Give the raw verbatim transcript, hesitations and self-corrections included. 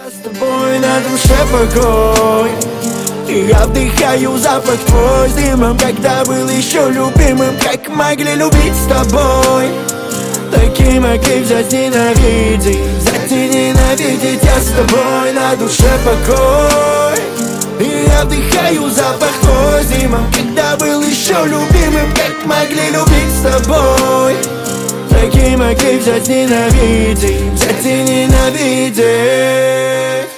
С тобой на душе покой, и я вдыхаю запах твой с дымом, когда был еще любимым. Как могли любить с тобой, такие могли взять ненавидеть, взять и ненавидеть. Я с тобой на душе покой, и я вдыхаю запах твой с дымом, когда был еще любимым. Как могли любить с тобой, такие могли взять ненавидеть, взять и ненавидеть.